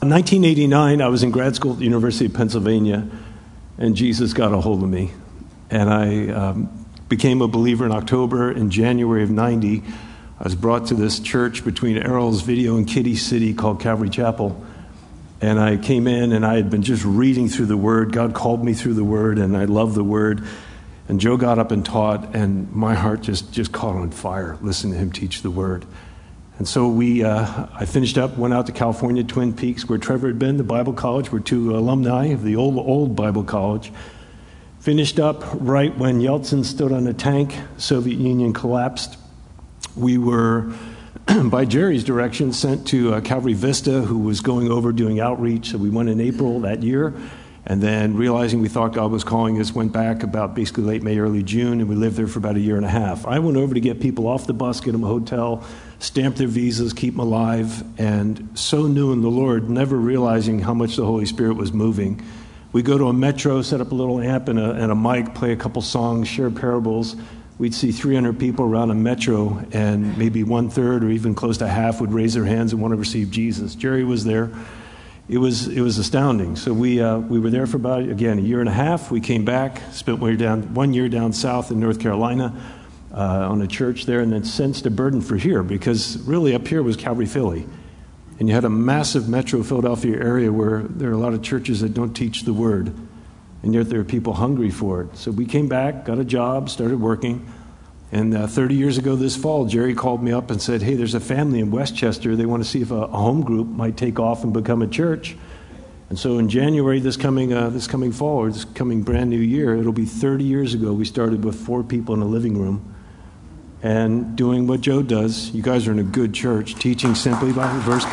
In 1989, I was in grad school at the University of Pennsylvania, and Jesus got a hold of me. And I became a believer in October. In January of 90, I was brought to this church between Errol's Video and Kitty City called Calvary Chapel. And I came in, and I had been just reading through the Word. God called me through the Word, and I love the Word. And Joe got up and taught, and my heart just caught on fire listening to him teach the Word. And so I finished up, went out to California, Twin Peaks, where Trevor had been, the Bible college. We're two alumni of the old Bible college. Finished up right when Yeltsin stood on a tank, Soviet Union collapsed. We were, by Jerry's direction, sent to Calvary Vista, who was going over doing outreach. So we went in April that year. And then realizing we thought God was calling us, went back about basically late May, early June, and we lived there for about a year and a half. I went over to get people off the bus, get them a hotel, stamp their visas, keep them alive, and so new in the Lord, never realizing how much the Holy Spirit was moving. We go to a metro, set up a little amp and a mic, play a couple songs, share parables. We'd see 300 people around a metro, and maybe 1/3 or even close to half would raise their hands and want to receive Jesus. Jerry was there. It was astounding. So we were there for about, again, a year and a half. We came back, spent 1 year down south in North Carolina on a church there, and then sensed a burden for here, because really up here was Calvary Philly. And you had a massive metro Philadelphia area where there are a lot of churches that don't teach the Word, and yet there are people hungry for it. So we came back, got a job, started working. And 30 years ago this fall, Jerry called me up and said, hey, there's a family in Westchester. They want to see if a home group might take off and become a church. And so in January, this coming fall, or this coming brand new year, it'll be 30 years ago we started with 4 people in a living room and doing what Joe does. You guys are in a good church, teaching simply by verse.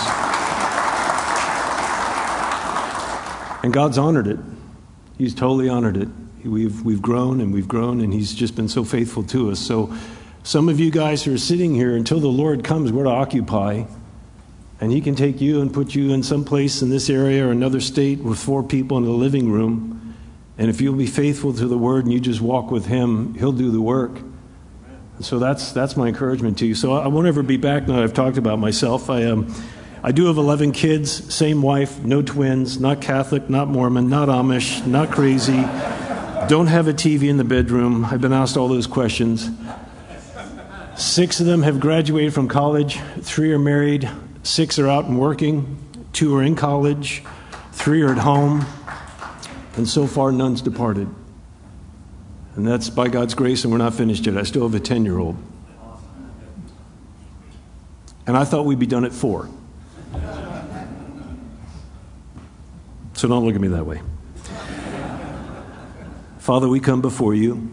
And God's honored it. He's totally honored it. We've grown, and He's just been so faithful to us. So some of you guys who are sitting here, until the Lord comes, we're to occupy. And He can take you and put you in some place in this area or another state with 4 people in the living room. And if you'll be faithful to the Word and you just walk with Him, He'll do the work. And so that's my encouragement to you. So I won't ever be back now that I've talked about myself. I do have 11 kids, same wife, no twins, not Catholic, not Mormon, not Amish, not crazy. Don't have a TV in the bedroom. I've been asked all those questions. 6 of them have graduated from college. 3 are married. 6 are out and working. 2 are in college. 3 are at home. And so far, none's departed. And that's by God's grace, and we're not finished yet. I still have a 10-year-old. And I thought we'd be done at 4. So don't look at me that way. Father, we come before you.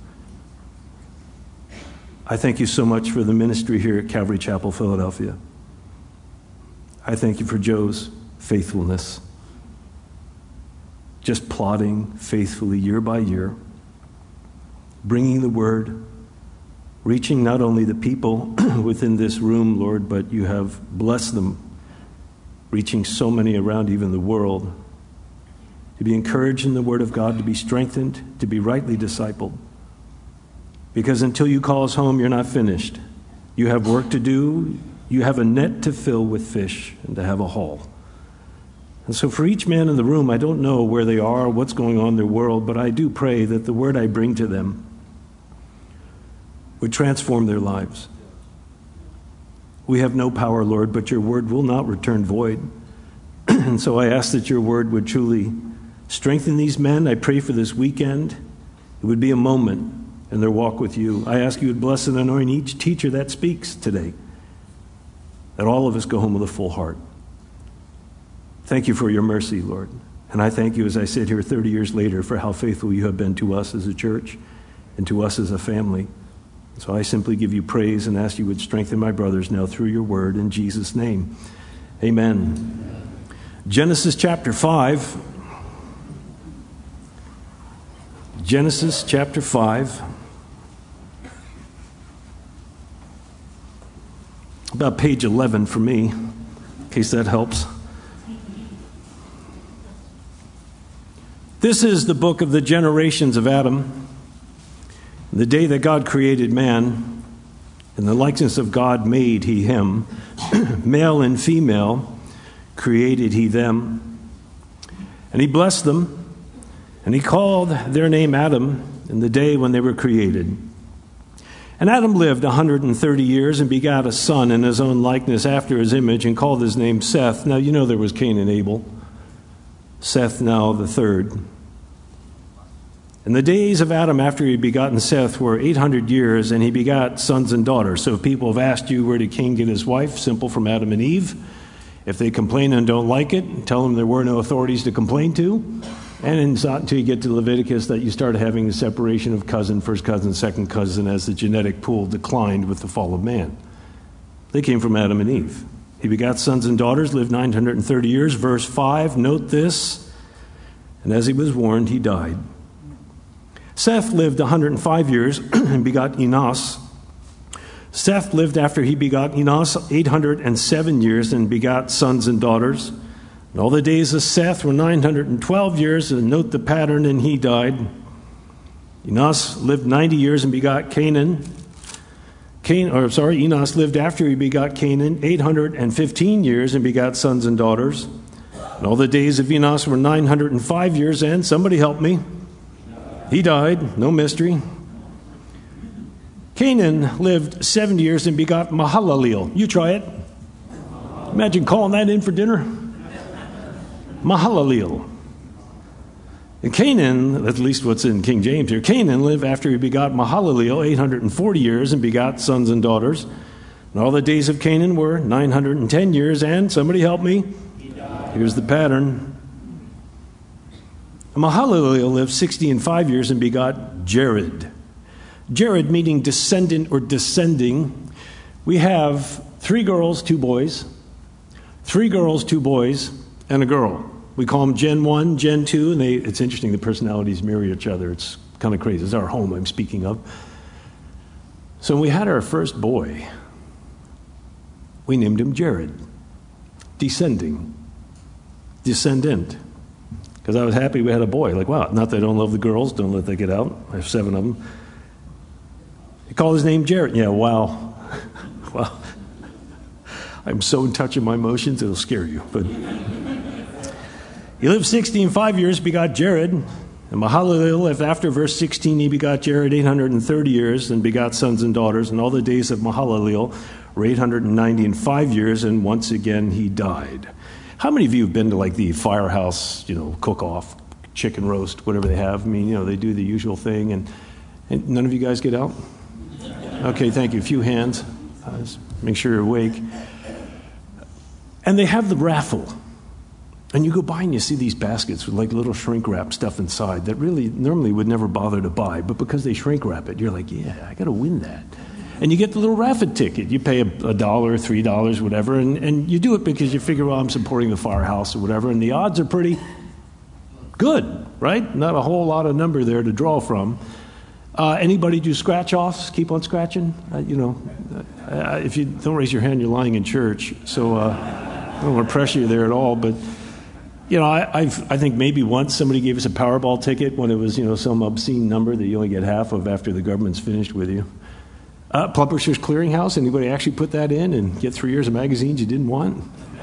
I thank you so much for the ministry here at Calvary Chapel, Philadelphia. I thank you for Joe's faithfulness. Just plodding faithfully year by year, bringing the Word, reaching not only the people within this room, Lord, but you have blessed them, reaching so many around even the world, to be encouraged in the Word of God, to be strengthened, to be rightly discipled. Because until you call us home, you're not finished. You have work to do. You have a net to fill with fish and to have a haul. And so for each man in the room, I don't know where they are, what's going on in their world, but I do pray that the Word I bring to them would transform their lives. We have no power, Lord, but your Word will not return void. And so I ask that your Word would truly strengthen these men. I pray for this weekend. It would be a moment in their walk with you. I ask you would bless and anoint each teacher that speaks today, that all of us go home with a full heart. Thank you for your mercy, Lord. And I thank you as I sit here 30 years later for how faithful you have been to us as a church and to us as a family. So I simply give you praise and ask you would strengthen my brothers now through your word in Jesus' name. Amen. Genesis chapter 5. Genesis chapter 5. About page 11 for me, in case that helps. This is the book of the generations of Adam. The day that God created man, in the likeness of God made he him. Male and female created he them. And he blessed them, and he called their name Adam in the day when they were created. And Adam lived 130 years and begat a son in his own likeness after his image, and called his name Seth. Now you know there was Cain and Abel. Seth now the third. And the days of Adam after he had begotten Seth were 800 years, and he begat sons and daughters. So if people have asked you, where did Cain get his wife? Simple, from Adam and Eve. If they complain and don't like it, tell them there were no authorities to complain to. And it's not until you get to Leviticus that you start having a separation of cousin, first cousin, second cousin, as the genetic pool declined with the fall of man. They came from Adam and Eve. He begot sons and daughters, lived 930 years. Verse 5, note this. And as he was warned, he died. Seth lived 105 years and begot Enos. Seth lived after he begot Enos 807 years and begot sons and daughters. And all the days of Seth were 912 years, and note the pattern, and he died. Enos lived 90 years and begot Canaan. Enos lived after he begot Canaan 815 years and begot sons and daughters. And all the days of Enos were 905 years, and somebody help me. He died, no mystery. Canaan lived 70 years and begot Mahalalel. You try it. Imagine calling that in for dinner. Mahalalel. And Canaan, at least what's in King James here, Canaan lived after he begot Mahalalel 840 years and begot sons and daughters. And all the days of Canaan were 910 years, and somebody help me. Here's the pattern. Mahalalel lived 65 years and begot Jared. Jared meaning descendant or descending. We have 3 girls, 2 boys. 3 girls, 2 boys, and a girl. We call them Gen 1, Gen 2, and it's interesting, the personalities mirror each other. It's kind of crazy. It's our home I'm speaking of. So when we had our first boy, we named him Jared. Descendant. Because I was happy we had a boy. Like, wow, not that I don't love the girls, don't let that get out. I have 7 of them. He called his name Jared. Yeah, wow. Wow. I'm so in touch with my emotions, it'll scare you. But he lived 65 years, begot Jared. And Mahalalel lived after verse 16, he begot Jared 830 years and begot sons and daughters. And all the days of Mahalalel were 895 years, and once again he died. How many of you have been to like the firehouse, cook-off, chicken roast, whatever they have? I mean, they do the usual thing. And none of you guys get out? Okay, thank you. A few hands. Make sure you're awake. And they have the raffle. And you go by and you see these baskets with like little shrink wrap stuff inside that really normally would never bother to buy. But because they shrink wrap it, you're like, yeah, I got to win that. And you get the little raffle ticket. You pay $1, $3, whatever, and you do it because you figure, well, I'm supporting the firehouse or whatever, and the odds are pretty good, right? Not a whole lot of number there to draw from. Anybody do scratch-offs? Keep on scratching? If you don't raise your hand, you're lying in church. So I don't want to pressure you there at all, but I think maybe once somebody gave us a Powerball ticket when it was, some obscene number that you only get half of after the government's finished with you. Publishers Clearinghouse, anybody actually put that in and get 3 years of magazines you didn't want?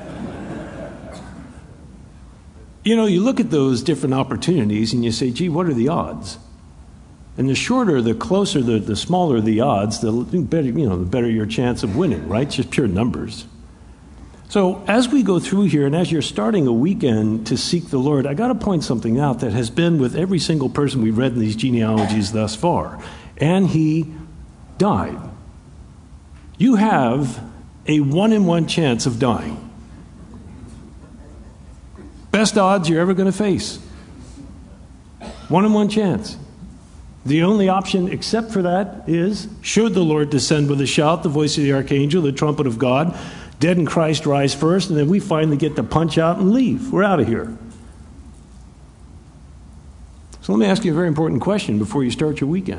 You look at those different opportunities and you say, gee, what are the odds? And the shorter, the closer, the smaller the odds, the better, the better your chance of winning, right? It's just pure numbers. So as we go through here, and as you're starting a weekend to seek the Lord, I got to point something out that has been with every single person we've read in these genealogies thus far. And he died. You have a 1 in 1 chance of dying. Best odds you're ever going to face. 1 in 1 chance. The only option except for that is, should the Lord descend with a shout, the voice of the archangel, the trumpet of God, dead in Christ rise first, and then we finally get to punch out and leave. We're out of here. So let me ask you a very important question before you start your weekend.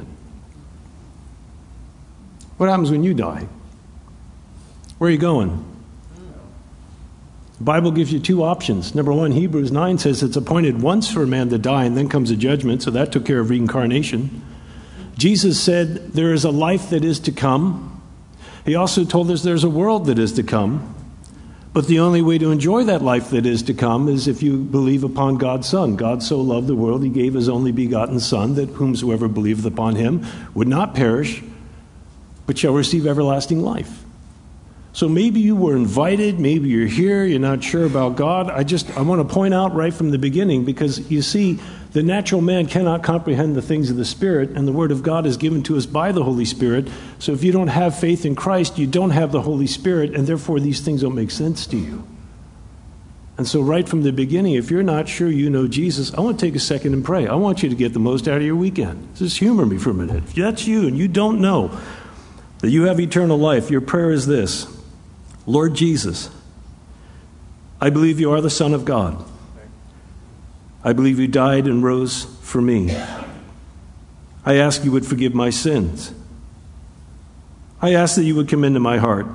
What happens when you die? Where are you going? The Bible gives you 2 options. Number 1, Hebrews 9 says it's appointed once for a man to die and then comes a judgment, so that took care of reincarnation. Jesus said there is a life that is to come. He also told us there's a world that is to come. But the only way to enjoy that life that is to come is if you believe upon God's Son. God so loved the world, he gave his only begotten Son, that whomsoever believeth upon him would not perish, but shall receive everlasting life. So maybe you were invited, maybe you're here, you're not sure about God. I want to point out right from the beginning, because you see, the natural man cannot comprehend the things of the Spirit, and the Word of God is given to us by the Holy Spirit. So if you don't have faith in Christ, you don't have the Holy Spirit, and therefore these things don't make sense to you. And so right from the beginning, if you're not sure you know Jesus, I want to take a second and pray. I want you to get the most out of your weekend. Just humor me for a minute. If that's you and you don't know that you have eternal life, your prayer is this: Lord Jesus, I believe you are the Son of God. I believe you died and rose for me. I ask you would forgive my sins. I ask that you would come into my heart.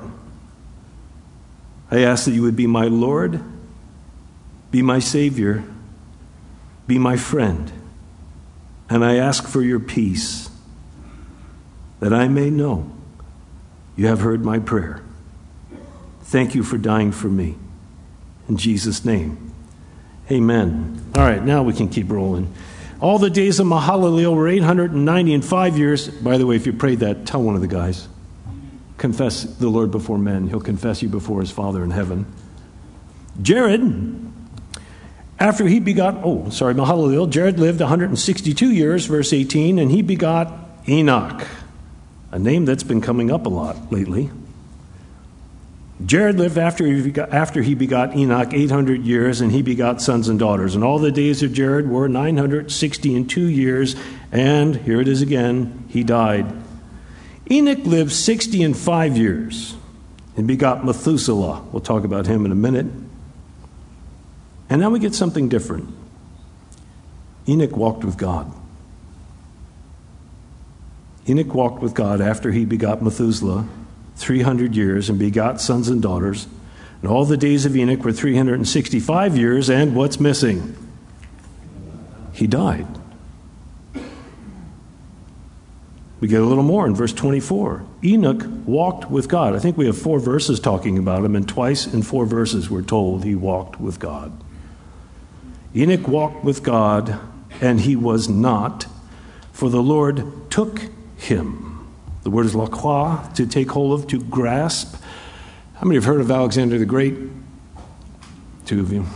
I ask that you would be my Lord, be my Savior, be my friend. And I ask for your peace, that I may know you have heard my prayer. Thank you for dying for me. In Jesus' name, amen. All right, now we can keep rolling. All the days of Mahalalel were 895 years. By the way, if you prayed that, tell one of the guys. Confess the Lord before men. He'll confess you before his Father in heaven. Jared, after he begot, Mahalalel, Jared lived 162 years, verse 18, and he begot Enoch, a name that's been coming up a lot lately. Jared lived after he begot Enoch 800 years, and he begot sons and daughters. And all the days of Jared were 962 years, and here it is again, he died. Enoch lived 65 years and begot Methuselah. We'll talk about him in a minute. And now we get something different. Enoch walked with God. Enoch walked with God after he begot Methuselah 300 years and begot sons and daughters. And all the days of Enoch were 365 years, and what's missing? He died. We get a little more in verse 24. Enoch walked with God. I think we have 4 verses talking about him, and twice in 4 verses we're told he walked with God. Enoch walked with God, and he was not, for the Lord took him. The word is lakwa, to take hold of, to grasp. How many have heard of Alexander the Great? 2 of you.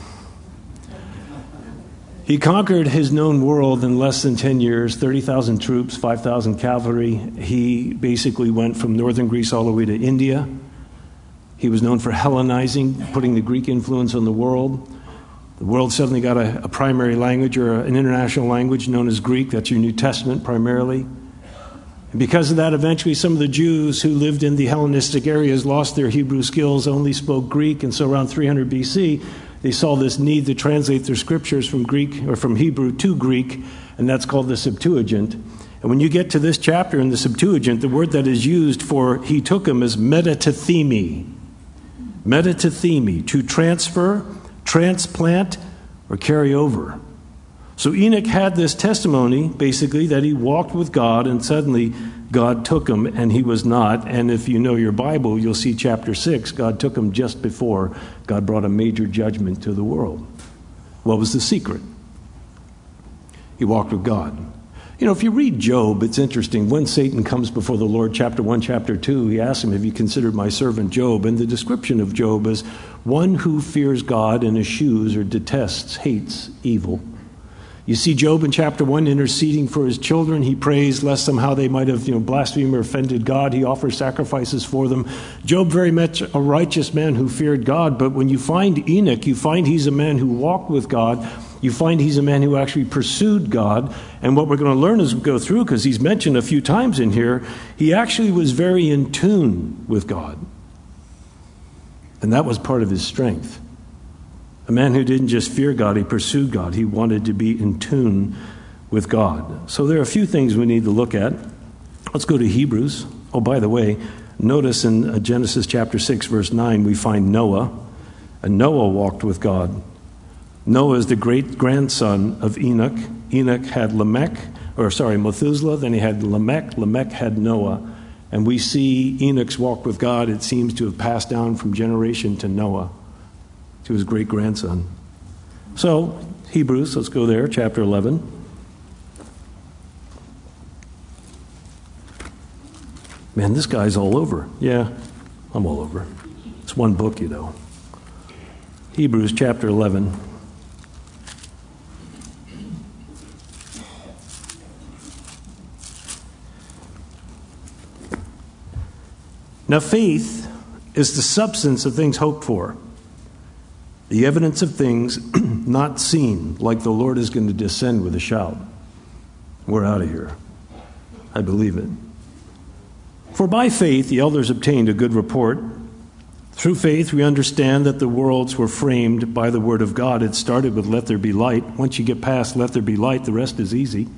He conquered his known world in less than 10 years, 30,000 troops, 5,000 cavalry. He basically went from northern Greece all the way to India. He was known for Hellenizing, putting the Greek influence on the world. The world suddenly got a primary language, or an international language known as Greek. That's your New Testament primarily. And because of that, eventually some of the Jews who lived in the Hellenistic areas lost their Hebrew skills, only spoke Greek, and so around 300 BC, they saw this need to translate their scriptures from Greek or from Hebrew to Greek, and that's called the Septuagint. And when you get to this chapter in the Septuagint, the word that is used for he took him is metatithemi. Metatithemi, to transfer, transplant, or carry over. So Enoch had this testimony, basically, that he walked with God, and suddenly God took him, and he was not. And if you know your Bible, you'll see chapter 6, God took him just before God brought a major judgment to the world. What was the secret? He walked with God. You know, if you read Job, it's interesting. When Satan comes before the Lord, chapter 1, chapter 2, he asks him, have you considered my servant Job? And the description of Job is one who fears God and eschews or detests, hates evil. You see Job in chapter 1 interceding for his children. He prays lest somehow they might have blasphemed or offended God. He offers sacrifices for them. Job, very much a righteous man who feared God. But when you find Enoch, you find he's a man who walked with God. You find he's a man who actually pursued God. And what we're going to learn as we go through, because he's mentioned a few times in here, he actually was very in tune with God. And that was part of his strength. A man who didn't just fear God, he pursued God. He wanted to be in tune with God. So there are a few things we need to look at. Let's go to Hebrews. Oh, by the way, notice in Genesis chapter 6, verse 9, we find Noah. And Noah walked with God. Noah is the great-grandson of Enoch. Enoch had Methuselah, then he had Lamech. Lamech had Noah. And we see Enoch's walk with God, it seems to have passed down from generation to Noah. to his great-grandson. So, Hebrews, let's go there, chapter 11. Man, this guy's all over. Yeah, I'm all over. It's one book, you know. Hebrews chapter 11. Now, faith is the substance of things hoped for, the evidence of things not seen, like the Lord is going to descend with a shout. We're out of here. I believe it. For by faith the elders obtained a good report. Through faith we understand that the worlds were framed by the word of God. It started with let there be light. Once you get past let there be light, the rest is easy.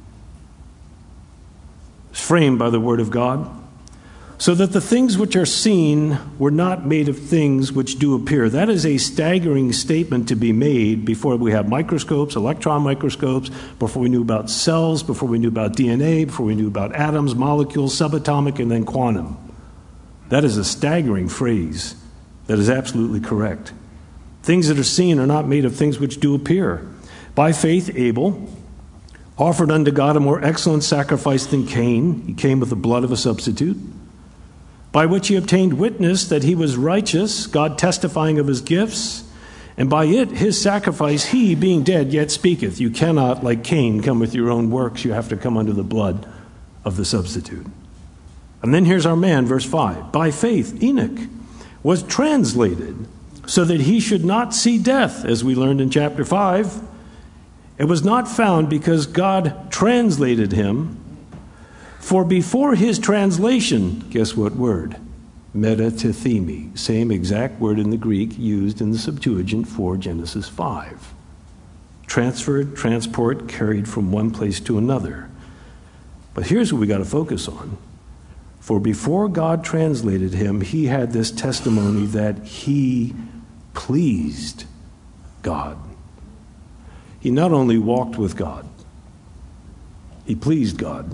It's framed by the word of God. So that the things which are seen were not made of things which do appear. That is a staggering statement to be made before we have microscopes, electron microscopes, before we knew about cells, before we knew about DNA, before we knew about atoms, molecules, subatomic, and then quantum. That is a staggering phrase that is absolutely correct. Things that are seen are not made of things which do appear. By faith, Abel offered unto God a more excellent sacrifice than Cain. He came with the blood of a substitute, by which he obtained witness that he was righteous, God testifying of his gifts, and by it, his sacrifice, he, being dead, yet speaketh. You cannot, like Cain, come with your own works. You have to come under the blood of the substitute. And then here's our man, verse 5. By faith, Enoch was translated so that he should not see death, as we learned in chapter 5. It was not found because God translated him. For before his translation, guess what word? Metatithemi, same exact word in the Greek used in the Septuagint for Genesis 5. Transferred, transport, carried from one place to another. But here's what we got to focus on. For before God translated him, he had this testimony that he pleased God. He not only walked with God, he pleased God.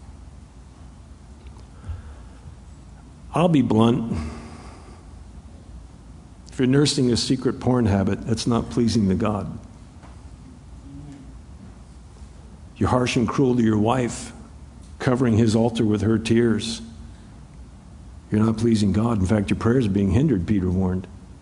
I'll be blunt. If you're nursing a secret porn habit, that's not pleasing to God. You're harsh and cruel to your wife, covering his altar with her tears. You're not pleasing God. In fact, your prayers are being hindered, Peter warned.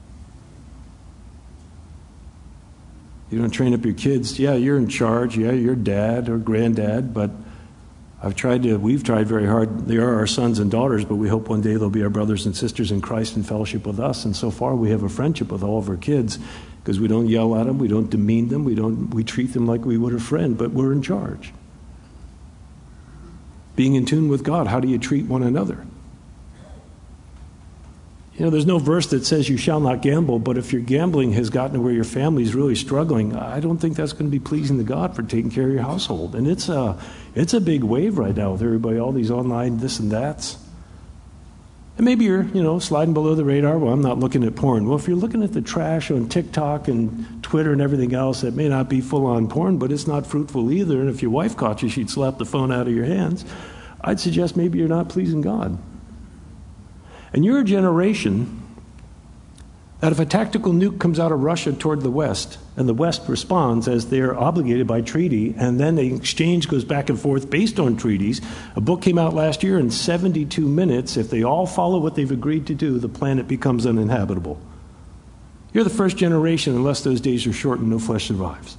You don't train up your kids. Yeah, you're in charge. Yeah, you're dad or granddad, but we've tried very hard. They are our sons and daughters, but we hope one day they'll be our brothers and sisters in Christ in fellowship with us. And so far we have a friendship with all of our kids because we don't yell at them, we don't demean them, we treat them like we would a friend, but we're in charge. Being in tune with God, how do you treat one another? You know, there's no verse that says you shall not gamble, but if your gambling has gotten to where your family's really struggling, I don't think that's going to be pleasing to God for taking care of your household. And it's a big wave right now with everybody, all these online this and that's. And maybe you're, sliding below the radar. Well, I'm not looking at porn. Well, if you're looking at the trash on TikTok and Twitter and everything else, that may not be full-on porn, but it's not fruitful either. And if your wife caught you, she'd slap the phone out of your hands. I'd suggest maybe you're not pleasing God. And you're a generation that if a tactical nuke comes out of Russia toward the West, and the West responds as they're obligated by treaty, and then the exchange goes back and forth based on treaties. A book came out last year, in 72 minutes, if they all follow what they've agreed to do, the planet becomes uninhabitable. You're the first generation, unless those days are shortened, no flesh survives.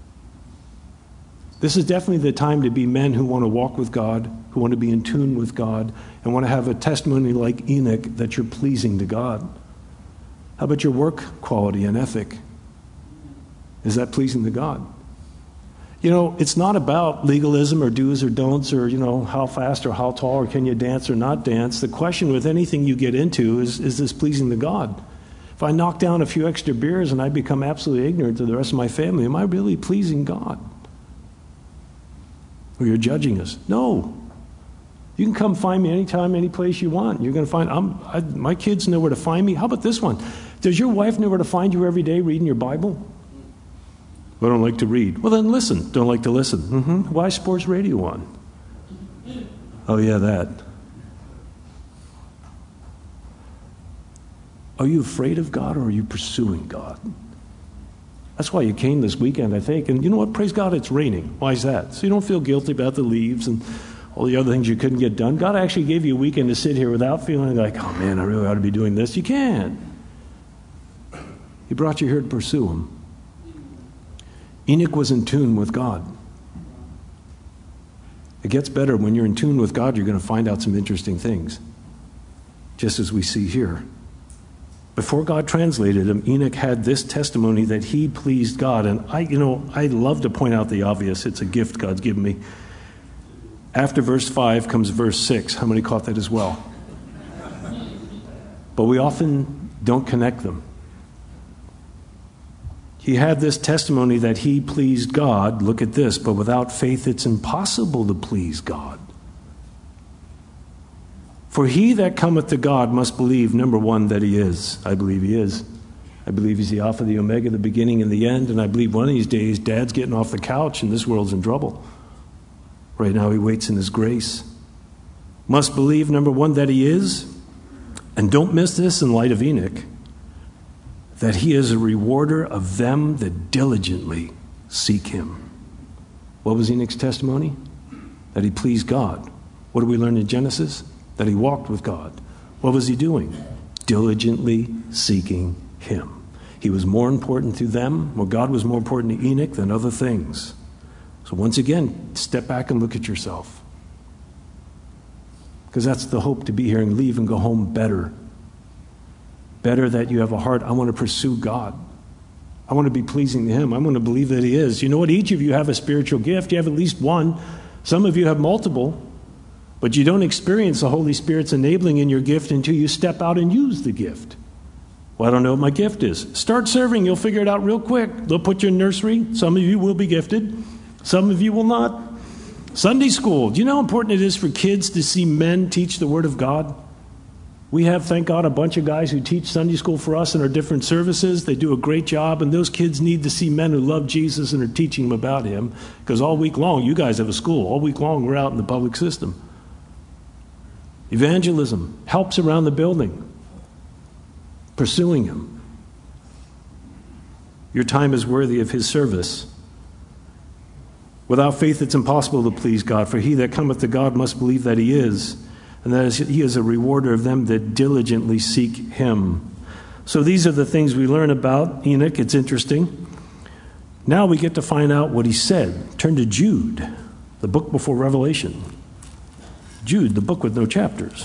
This is definitely the time to be men who want to walk with God, who want to be in tune with God, and want to have a testimony like Enoch that you're pleasing to God. How about your work quality and ethic? Is that pleasing to God? It's not about legalism or do's or don'ts or, how fast or how tall or can you dance or not dance. The question with anything you get into is this pleasing to God? If I knock down a few extra beers and I become absolutely ignorant to the rest of my family, am I really pleasing God? Or you're judging us? No. You can come find me anytime, any place you want. You're going to find, my kids know where to find me. How about this one? Does your wife know where to find you every day reading your Bible? I don't like to read. Well, then listen. Don't like to listen. Why sports radio on? Oh, yeah, that. Are you afraid of God or are you pursuing God? That's why you came this weekend, I think. And you know what? Praise God, it's raining. Why is that? So you don't feel guilty about the leaves and all the other things you couldn't get done. God actually gave you a weekend to sit here without feeling like, oh man, I really ought to be doing this. You can't. He brought you here to pursue him. Enoch was in tune with God. It gets better. When you're in tune with God, you're going to find out some interesting things, just as we see here. Before God translated him, Enoch had this testimony that he pleased God. And I love to point out the obvious. It's a gift God's given me. After verse 5 comes verse 6. How many caught that as well? But we often don't connect them. He had this testimony that he pleased God. Look at this. But without faith, it's impossible to please God. For he that cometh to God must believe, number one, that he is. I believe he is. I believe he's the Alpha, the Omega, the beginning and the end. And I believe one of these days, Dad's getting off the couch and this world's in trouble. Right now he waits in his grace. Must believe, number one, that he is. And don't miss this in light of Enoch. That he is a rewarder of them that diligently seek him. What was Enoch's testimony? That he pleased God. What do we learn in Genesis? That he walked with God. What was he doing? Diligently seeking him. He was more important to them, or God was more important to Enoch than other things. So once again, step back and look at yourself. Because that's the hope, to be here and leave and go home better. Better that you have a heart, I want to pursue God. I want to be pleasing to him. I want to believe that he is. You know what? Each of you have a spiritual gift. You have at least one. Some of you have multiple. But you don't experience the Holy Spirit's enabling in your gift until you step out and use the gift. Well, I don't know what my gift is. Start serving. You'll figure it out real quick. They'll put you in nursery. Some of you will be gifted. Some of you will not. Sunday school. Do you know how important it is for kids to see men teach the Word of God? We have, thank God, a bunch of guys who teach Sunday school for us in our different services. They do a great job, and those kids need to see men who love Jesus and are teaching them about him. Because all week long, you guys have a school. All week long, we're out in the public system. Evangelism, helps around the building, pursuing him. Your time is worthy of his service. Without faith, it's impossible to please God, for he that cometh to God must believe that he is, and that he is a rewarder of them that diligently seek him. So these are the things we learn about Enoch. It's interesting. Now we get to find out what he said. Turn to Jude, the book before Revelation. Jude, the book with no chapters.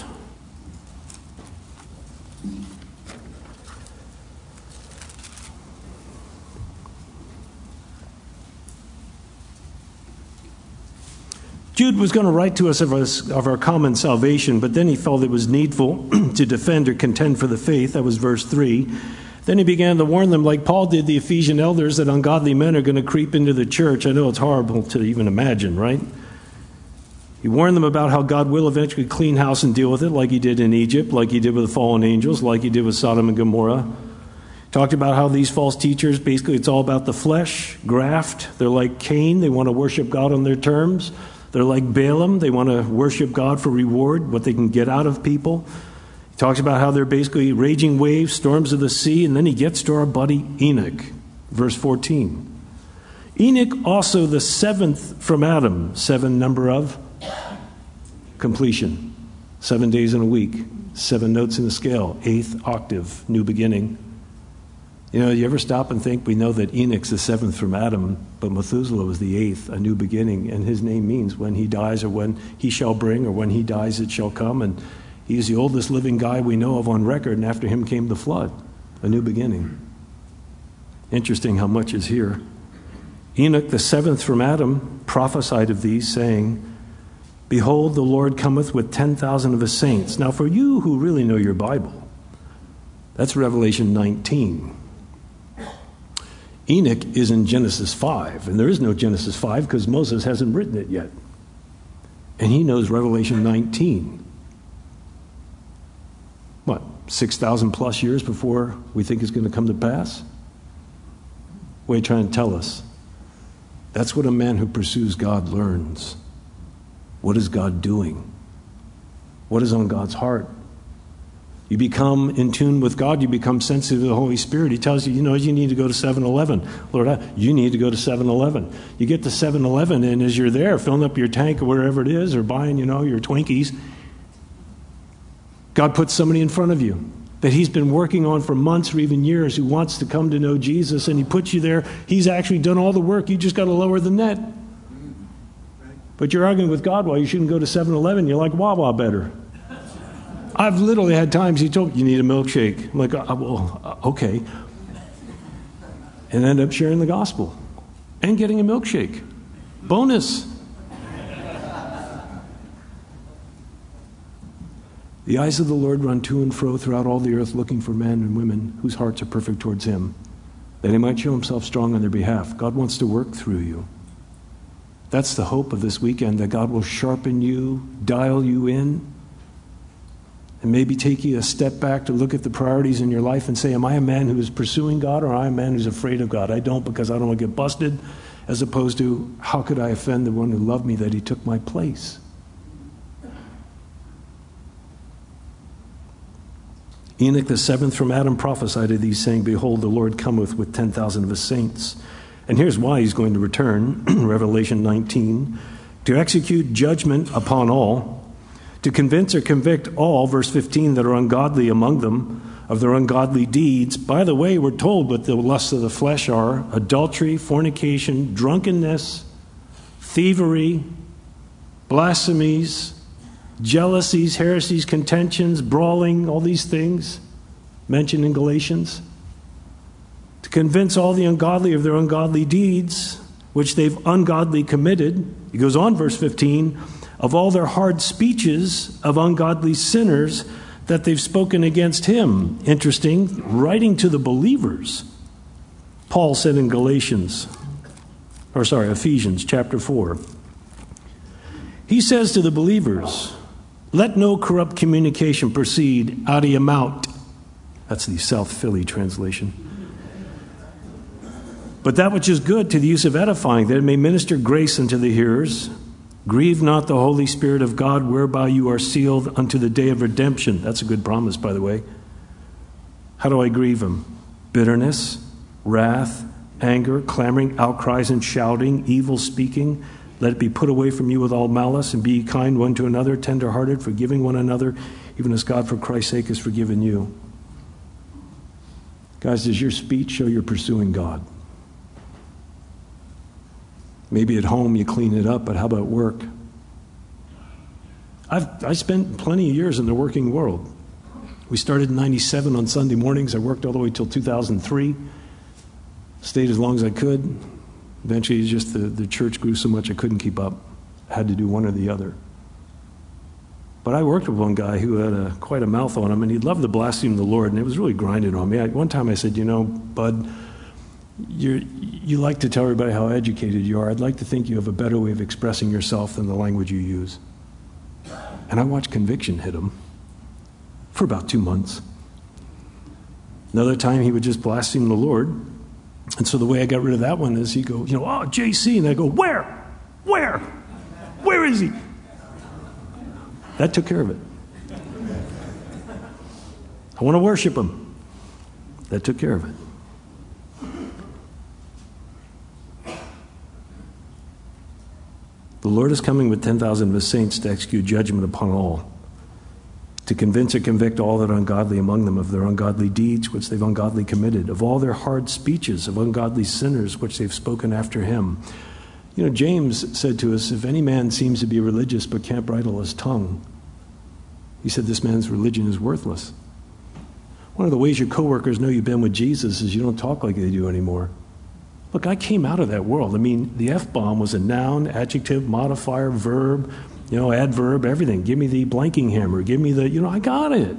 Jude was going to write to us of our common salvation, but then he felt it was needful to defend or contend for the faith. That was verse 3. Then he began to warn them, like Paul did the Ephesian elders, that ungodly men are going to creep into the church. I know it's horrible to even imagine, right? He warned them about how God will eventually clean house and deal with it, like he did in Egypt, like he did with the fallen angels, like he did with Sodom and Gomorrah. Talked about how these false teachers, basically it's all about the flesh, graft. They're like Cain. They want to worship God on their terms. They're like Balaam. They want to worship God for reward, what they can get out of people. He talks about how they're basically raging waves, storms of the sea, and then he gets to our buddy Enoch. Verse 14. Enoch also the seventh from Adam, 7 number of completion. 7 days in a week, 7 notes in the scale, 8th octave, new beginning. You know, you ever stop and think, we know that Enoch's the 7th from Adam, but Methuselah was the 8th, a new beginning, and his name means when he dies, or when he shall bring, or when he dies it shall come, and he's the oldest living guy we know of on record, and after him came the flood, a new beginning. Interesting how much is here. Enoch, the 7th from Adam, prophesied of these, saying, Behold, the Lord cometh with 10,000 of his saints. Now, for you who really know your Bible, that's Revelation 19. Enoch is in Genesis 5, and there is no Genesis 5 because Moses hasn't written it yet. And he knows Revelation 19. What, 6,000 plus years before we think it's going to come to pass? What are you trying to tell us? That's what a man who pursues God learns. What is God doing? What is on God's heart? You become in tune with God. You become sensitive to the Holy Spirit. He tells you, you need to go to 7-Eleven. Lord, you need to go to 7-Eleven. You get to 7-Eleven, and as you're there, filling up your tank or wherever it is, or buying, your Twinkies, God puts somebody in front of you that he's been working on for months or even years who wants to come to know Jesus, and he puts you there. He's actually done all the work. You just got to lower the net. But you're arguing with God why you shouldn't go to 7-Eleven. You like Wawa better. I've literally had times he told me, you need a milkshake. I'm like, okay. And end up sharing the gospel and getting a milkshake. Bonus. The eyes of the Lord run to and fro throughout all the earth, looking for men and women whose hearts are perfect towards him, that he might show himself strong on their behalf. God wants to work through you. That's the hope of this weekend, that God will sharpen you, dial you in, and maybe take you a step back to look at the priorities in your life and say, am I a man who is pursuing God, or am I a man who's afraid of God? I don't, because I don't want to get busted, as opposed to, how could I offend the one who loved me that he took my place? Enoch the seventh from Adam prophesied of these, saying, behold, the Lord cometh with 10,000 of his saints. And here's why he's going to return, Revelation 19, to execute judgment upon all, to convince or convict all, verse 15, that are ungodly among them of their ungodly deeds. By the way, we're told what the lusts of the flesh are: adultery, fornication, drunkenness, thievery, blasphemies, jealousies, heresies, contentions, brawling, all these things mentioned in Galatians. To convince all the ungodly of their ungodly deeds, which they've ungodly committed. He goes on, verse 15, of all their hard speeches of ungodly sinners that they've spoken against him. Interesting, writing to the believers. Paul said in Ephesians chapter 4. He says to the believers, let no corrupt communication proceed out of your mouth. That's the South Philly translation. But that which is good to the use of edifying, that it may minister grace unto the hearers. Grieve not the Holy Spirit of God, whereby you are sealed unto the day of redemption. That's a good promise, by the way. How do I grieve him? Bitterness, wrath, anger, clamoring, outcries, and shouting, evil speaking. Let it be put away from you with all malice, and be kind one to another, tender-hearted, forgiving one another, even as God for Christ's sake has forgiven you. Guys, does your speech show you're pursuing God? Maybe at home you clean it up, but how about work? I spent plenty of years in the working world. We started in 97 on Sunday mornings. I worked all the way till 2003. Stayed as long as I could. Eventually, just the church grew so much I couldn't keep up. Had to do one or the other. But I worked with one guy who had quite a mouth on him, and he loved to blaspheme the Lord, and it was really grinding on me. One time I said, Bud, you like to tell everybody how educated you are. I'd like to think you have a better way of expressing yourself than the language you use. And I watched conviction hit him for about 2 months. Another time he would just blaspheme the Lord. And so the way I got rid of that one is he'd go, oh, JC. And I go, where? Where is he? That took care of it. I want to worship him. That took care of it. The Lord is coming with 10,000 of his saints to execute judgment upon all, to convince or convict all that are ungodly among them of their ungodly deeds which they've ungodly committed, of all their hard speeches of ungodly sinners which they've spoken after him. James said to us, if any man seems to be religious but can't bridle his tongue, he said this man's religion is worthless. One of the ways your coworkers know you've been with Jesus is you don't talk like they do anymore. Look, I came out of that world. The F-bomb was a noun, adjective, modifier, verb, adverb, everything. Give me the blanking hammer. Give me the, I got it.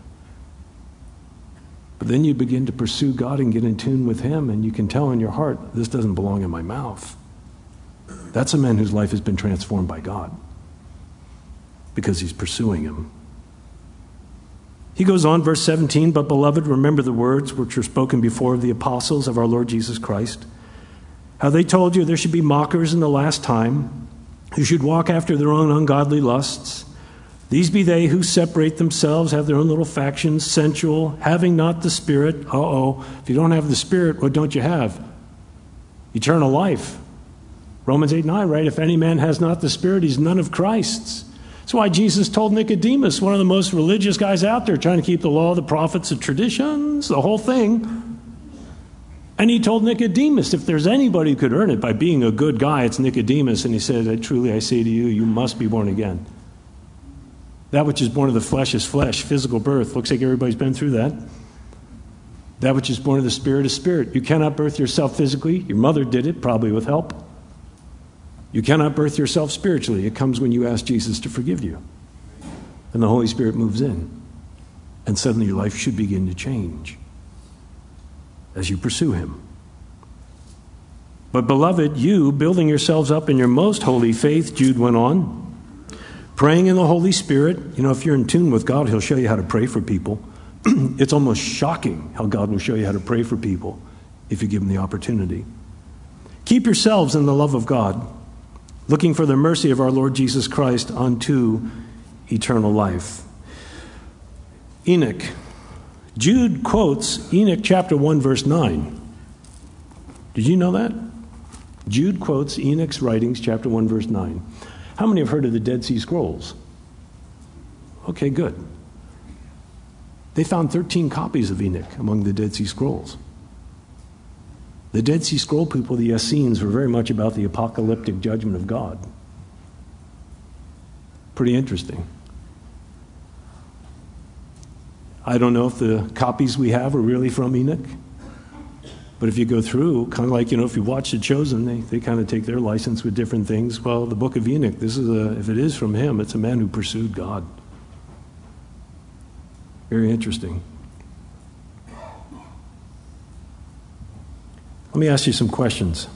But then you begin to pursue God and get in tune with him, and you can tell in your heart, this doesn't belong in my mouth. That's a man whose life has been transformed by God because he's pursuing him. He goes on, verse 17, but beloved, remember the words which were spoken before of the apostles of our Lord Jesus Christ, how they told you there should be mockers in the last time, who should walk after their own ungodly lusts, These be they who separate themselves, have their own little factions, sensual, having not the Spirit. If you don't have the Spirit, what don't you have? Eternal life. Romans 8:9, right? If any man has not the Spirit, he's none of Christ's. That's why Jesus told Nicodemus, one of the most religious guys out there, trying to keep the law, the prophets, the traditions, the whole thing. And he told Nicodemus, if there's anybody who could earn it by being a good guy, it's Nicodemus. And he said, truly I say to you, you must be born again. That which is born of the flesh is flesh, physical birth. Looks like everybody's been through that. That which is born of the Spirit is spirit. You cannot birth yourself physically. Your mother did it, probably with help. You cannot birth yourself spiritually. It comes when you ask Jesus to forgive you. And the Holy Spirit moves in. And suddenly your life should begin to change as you pursue him. But beloved, you, building yourselves up in your most holy faith, Jude went on, praying in the Holy Spirit. You know, if you're in tune with God, he'll show you how to pray for people. It's almost shocking how God will show you how to pray for people if you give him the opportunity. Keep yourselves in the love of God, looking for the mercy of our Lord Jesus Christ unto eternal life. Enoch. Jude quotes Enoch chapter 1, verse 9. Did you know that? Jude quotes Enoch's writings, chapter 1, verse 9. How many have heard of the Dead Sea Scrolls? Okay, good. They found 13 copies of Enoch among the Dead Sea Scrolls. The Dead Sea Scroll people, the Essenes, were very much about the apocalyptic judgment of God. Pretty interesting. I don't know if the copies we have are really from Enoch, but if you go through, kind of like, if you watch The Chosen, they kind of take their license with different things. Well, the book of Enoch, if it is from him, it's a man who pursued God. Very interesting. Let me ask you some questions.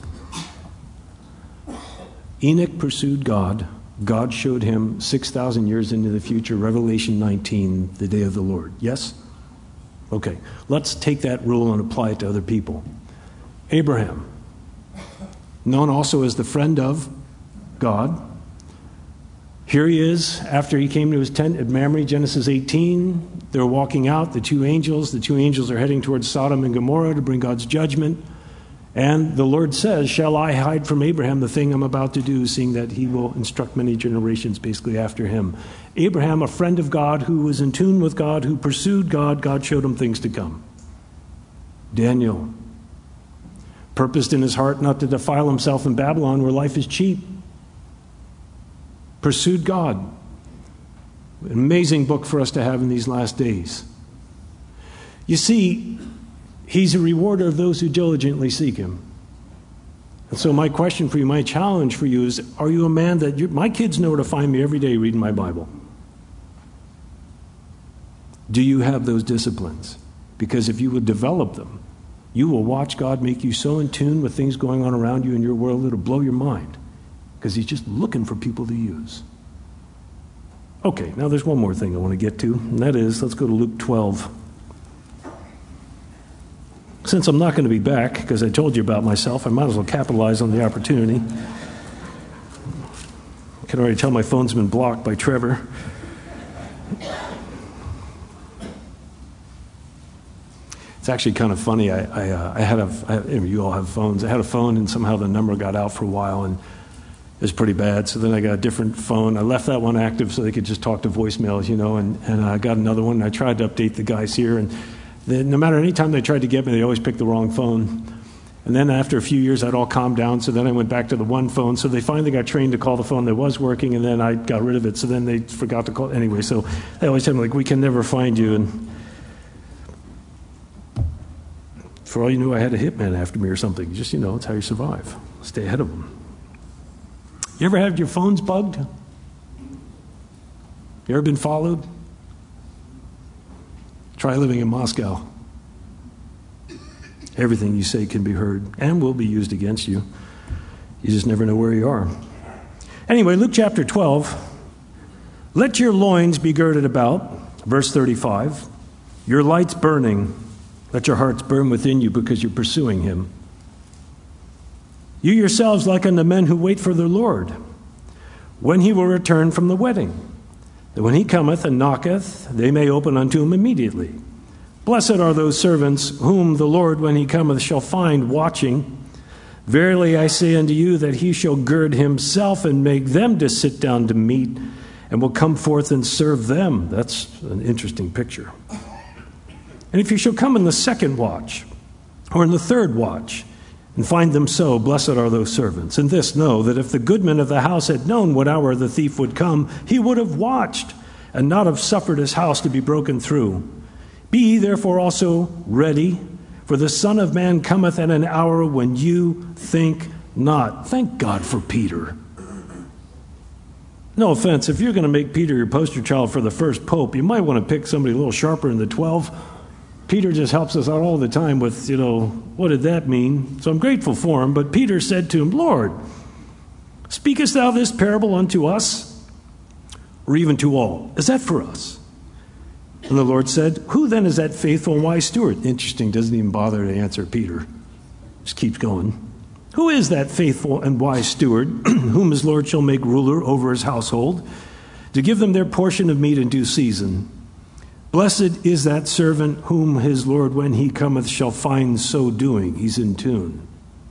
Enoch pursued God. God showed him 6,000 years into the future, Revelation 19, the day of the Lord. Yes? Okay. Let's take that rule and apply it to other people. Abraham, known also as the friend of God. Here he is after he came to his tent at Mamre, Genesis 18. They're walking out, the two angels. The two angels are heading towards Sodom and Gomorrah to bring God's judgment. And the Lord says, shall I hide from Abraham the thing I'm about to do, seeing that he will instruct many generations basically after him. Abraham, a friend of God, who was in tune with God, who pursued God, God showed him things to come. Daniel, purposed in his heart not to defile himself in Babylon where life is cheap. Pursued God. An amazing book for us to have in these last days. You see, he's a rewarder of those who diligently seek him. And so my question for you, my challenge for you is, are you a man that my kids know where to find me every day reading my Bible? Do you have those disciplines? Because if you would develop them, you will watch God make you so in tune with things going on around you in your world, it'll blow your mind. Because he's just looking for people to use. Okay, now there's one more thing I want to get to, and that is, let's go to Luke 12. Since I'm not going to be back, because I told you about myself, I might as well capitalize on the opportunity. I can already tell my phone's been blocked by Trevor. It's actually kind of funny. You all have phones. I had a phone, and somehow the number got out for a while, and it was pretty bad. So then I got a different phone. I left that one active so they could just talk to voicemails, and I got another one. And I tried to update the guys here, and no matter any time they tried to get me, they always picked the wrong phone. And then after a few years, I'd all calmed down, so then I went back to the one phone. So they finally got trained to call the phone that was working, and then I got rid of it. So then they forgot to call. Anyway, so they always tell me, we can never find you. And for all you knew, I had a hitman after me or something. Just, it's how you survive. Stay ahead of them. You ever had your phones bugged? You ever been followed? Try living in Moscow. Everything you say can be heard and will be used against you. You just never know where you are. Anyway, Luke chapter 12. Let your loins be girded about. Verse 35. Your light's burning. Let your hearts burn within you because you're pursuing him. You yourselves like unto men who wait for the Lord, when he will return from the wedding, that when he cometh and knocketh, they may open unto him immediately. Blessed are those servants whom the Lord, when he cometh, shall find watching. Verily I say unto you that he shall gird himself and make them to sit down to meat, and will come forth and serve them. That's an interesting picture. And if you shall come in the second watch, or in the third watch, and find them so, blessed are those servants. And this know, that if the goodman of the house had known what hour the thief would come, he would have watched, and not have suffered his house to be broken through. Be ye therefore also ready, for the Son of Man cometh at an hour when you think not. Thank God for Peter. No offense, if you're going to make Peter your poster child for the first pope, you might want to pick somebody a little sharper in the 12. Peter just helps us out all the time with, what did that mean? So I'm grateful for him. But Peter said to him, Lord, speakest thou this parable unto us, or even to all? Is that for us? And the Lord said, who then is that faithful and wise steward? Interesting, doesn't even bother to answer Peter. Just keeps going. Who is that faithful and wise steward, whom his Lord shall make ruler over his household, to give them their portion of meat in due season? Blessed is that servant whom his Lord, when he cometh, shall find so doing. He's in tune.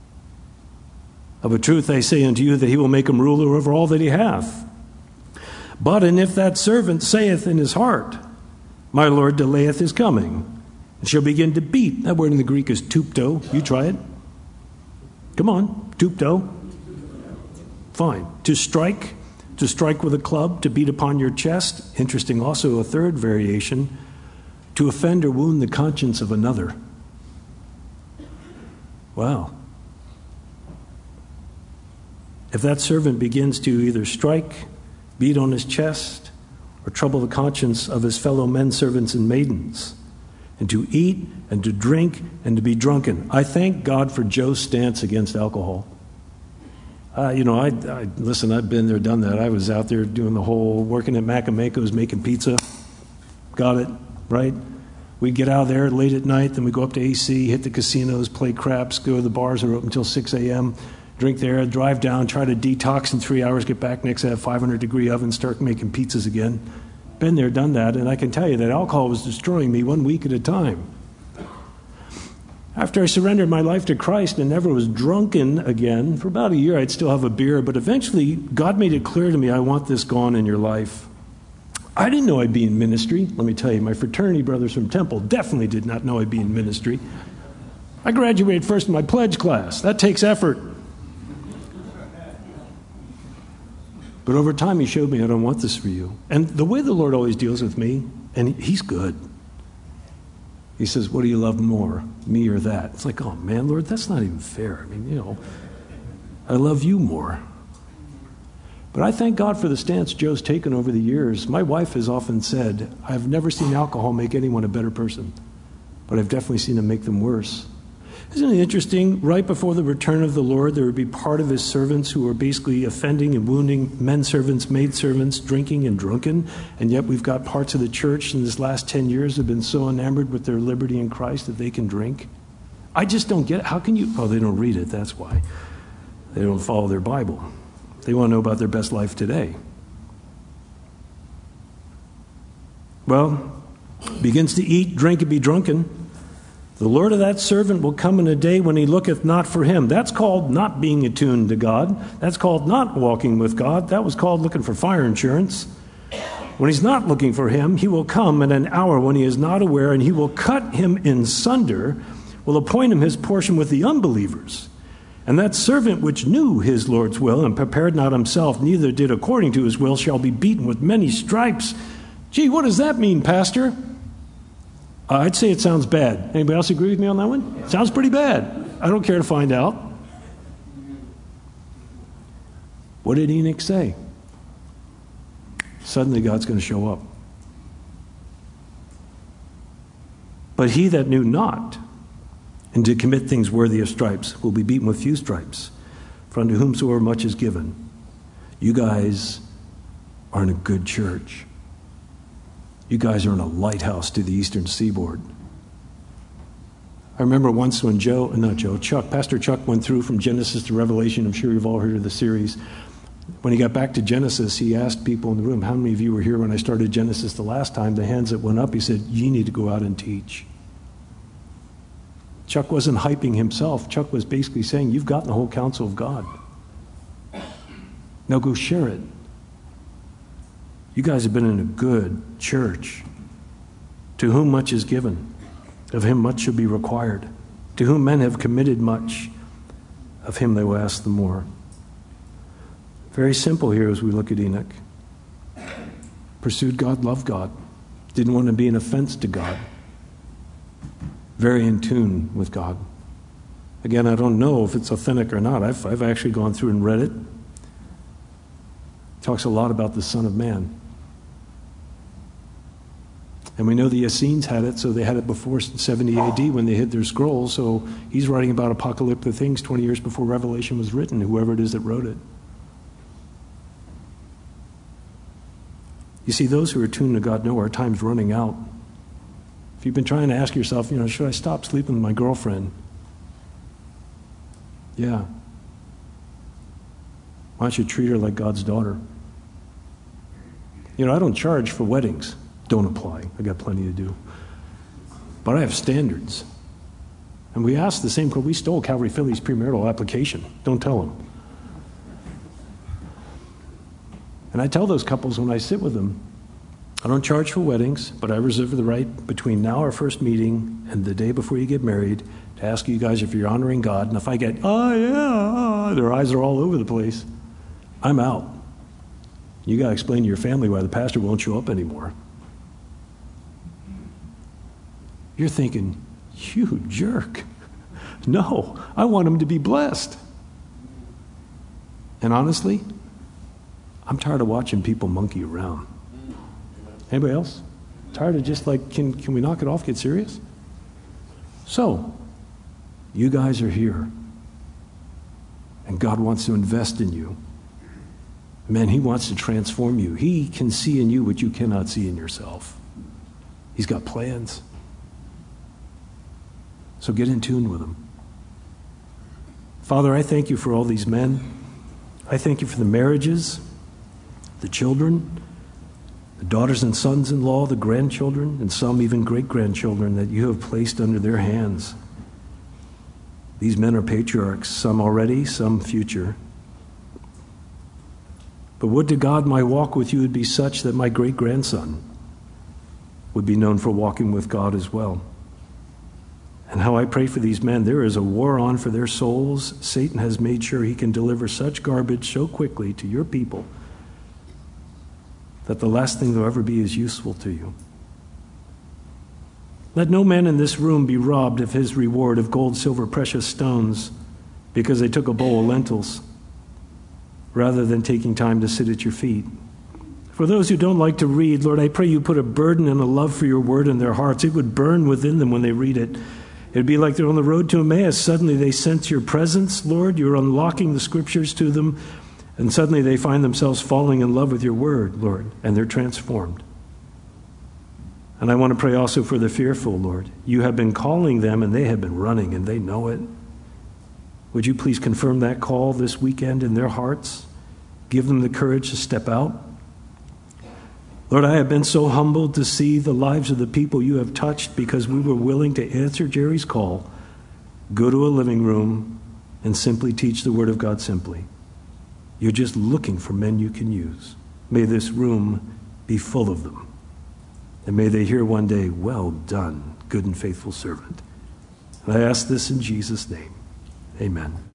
Of a truth I say unto you that he will make him ruler over all that he hath. But and if that servant saith in his heart, my Lord delayeth his coming, and shall begin to beat. That word in the Greek is tupto. You try it. Come on, tupto. Fine. To strike with a club, to beat upon your chest. Interesting, also a third variation, to offend or wound the conscience of another. Wow. If that servant begins to either strike, beat on his chest, or trouble the conscience of his fellow men servants and maidens, and to eat and to drink and to be drunken. I thank God for Joe's stance against alcohol. Listen, I've been there, done that. I was out there doing the whole, working at Macamaco's, making pizza. Got it, right? We'd get out of there late at night, then we go up to AC, hit the casinos, play craps, go to the bars that are open until 6 a.m., drink there, drive down, try to detox in 3 hours, get back next to that 500-degree oven, start making pizzas again. Been there, done that, and I can tell you that alcohol was destroying me 1 week at a time. After I surrendered my life to Christ and never was drunken again, for about a year I'd still have a beer, but eventually God made it clear to me, I want this gone in your life. I didn't know I'd be in ministry. Let me tell you, my fraternity brothers from Temple definitely did not know I'd be in ministry. I graduated first in my pledge class. That takes effort. But over time, he showed me, I don't want this for you. And the way the Lord always deals with me, and he's good. He says, what do you love more, me or that? It's like, oh man, Lord, that's not even fair. I mean, I love you more. But I thank God for the stance Joe's taken over the years. My wife has often said, I've never seen alcohol make anyone a better person, but I've definitely seen it make them worse. Isn't it interesting? Right before the return of the Lord, there would be part of his servants who are basically offending and wounding men servants, maid servants, drinking and drunken. And yet we've got parts of the church in this last 10 years have been so enamored with their liberty in Christ that they can drink. I just don't get it. How can you? Oh, they don't read it. That's why. They don't follow their Bible. They want to know about their best life today. Well, begins to eat, drink, and be drunken. The Lord of that servant will come in a day when he looketh not for him. That's called not being attuned to God. That's called not walking with God. That was called looking for fire insurance. When he's not looking for him, he will come at an hour when he is not aware, and he will cut him in sunder, will appoint him his portion with the unbelievers. And that servant which knew his Lord's will and prepared not himself, neither did according to his will, shall be beaten with many stripes. Gee, what does that mean, Pastor? I'd say it sounds bad. Anybody else agree with me on that one? Sounds pretty bad. I don't care to find out. What did Enoch say? Suddenly God's going to show up. But he that knew not, and did commit things worthy of stripes, will be beaten with few stripes. For unto whomsoever much is given. You guys are in a good church. You guys are in a lighthouse to the eastern seaboard. I remember once when Pastor Chuck went through from Genesis to Revelation. I'm sure you've all heard of the series. When he got back to Genesis, he asked people in the room, how many of you were here when I started Genesis the last time? The hands that went up, he said, you need to go out and teach. Chuck wasn't hyping himself. Chuck was basically saying, you've gotten the whole counsel of God. Now go share it. You guys have been in a good church. To whom much is given, of him much shall be required. To whom men have committed much, of him they will ask the more. Very simple here as we look at Enoch. Pursued God, loved God. Didn't want to be an offense to God. Very in tune with God. Again, I don't know if it's authentic or not. I've actually gone through and read it. It talks a lot about the Son of Man. And we know the Essenes had it, so they had it before 70 AD when they hid their scrolls. So he's writing about apocalyptic things 20 years before Revelation was written, whoever it is that wrote it. You see, those who are tuned to God know our time's running out. If you've been trying to ask yourself, should I stop sleeping with my girlfriend? Yeah. Why don't you treat her like God's daughter? I don't charge for weddings. Don't apply. I got plenty to do. But I have standards. And we asked the same question. We stole Calvary Philly's premarital application. Don't tell them. And I tell those couples when I sit with them, I don't charge for weddings, but I reserve the right between now, our first meeting, and the day before you get married to ask you guys if you're honoring God. And if I get, their eyes are all over the place, I'm out. You got to explain to your family why the pastor won't show up anymore. You're thinking, you jerk. No, I want them to be blessed. And honestly, I'm tired of watching people monkey around. Anybody else? Tired of just can we knock it off, get serious? So, you guys are here. And God wants to invest in you. Man, he wants to transform you. He can see in you what you cannot see in yourself. He's got plans. So get in tune with him. Father, I thank you for all these men. I thank you for the marriages, the children, the daughters and sons-in-law, the grandchildren, and some even great-grandchildren that you have placed under their hands. These men are patriarchs, some already, some future. But would to God my walk with you would be such that my great-grandson would be known for walking with God as well. And how I pray for these men. There is a war on for their souls. Satan has made sure he can deliver such garbage so quickly to your people that the last thing they'll ever be is useful to you. Let no man in this room be robbed of his reward of gold, silver, precious stones because they took a bowl of lentils rather than taking time to sit at your feet. For those who don't like to read, Lord, I pray you put a burden and a love for your word in their hearts. It would burn within them when they read it. It'd be like they're on the road to Emmaus. Suddenly they sense your presence, Lord. You're unlocking the scriptures to them. And suddenly they find themselves falling in love with your word, Lord, and they're transformed. And I want to pray also for the fearful, Lord. You have been calling them, and they have been running, and they know it. Would you please confirm that call this weekend in their hearts? Give them the courage to step out. Lord, I have been so humbled to see the lives of the people you have touched because we were willing to answer Jerry's call, go to a living room, and simply teach the word of God simply. You're just looking for men you can use. May this room be full of them. And may they hear one day, well done, good and faithful servant. And I ask this in Jesus' name. Amen.